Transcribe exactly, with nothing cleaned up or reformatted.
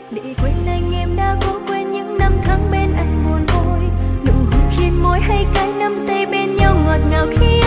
để quên anh em đã cố quên những năm tháng bên anh buồn vui, nụ hôn trên môi hay cái nắm tay bên nhau ngọt ngào khi